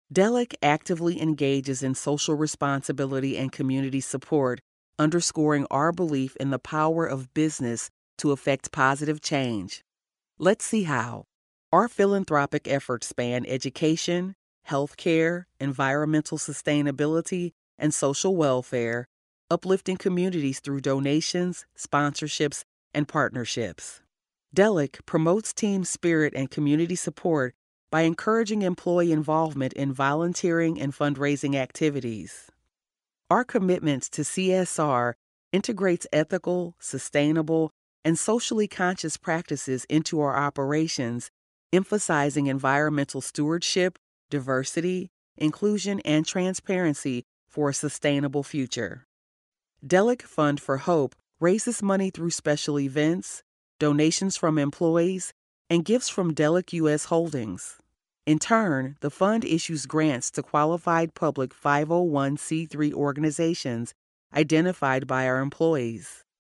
Delic actively engages in social responsibility and community support, underscoring our belief in the power of business to affect positive change. Let's see how. Our philanthropic efforts span education, healthcare, environmental sustainability, and social welfare, uplifting communities through donations, sponsorships, and partnerships. Delic promotes team spirit and community support by encouraging employee involvement in volunteering and fundraising activities. Our commitment to CSR integrates ethical, sustainable, and socially conscious practices into our operations, emphasizing environmental stewardship, diversity, inclusion, and transparency for a sustainable future. Delic Fund for Hope raises money through special events, donations from employees, and gifts from Delic U.S. Holdings. In turn, the fund issues grants to qualified public 501c3 organizations identified by our employees.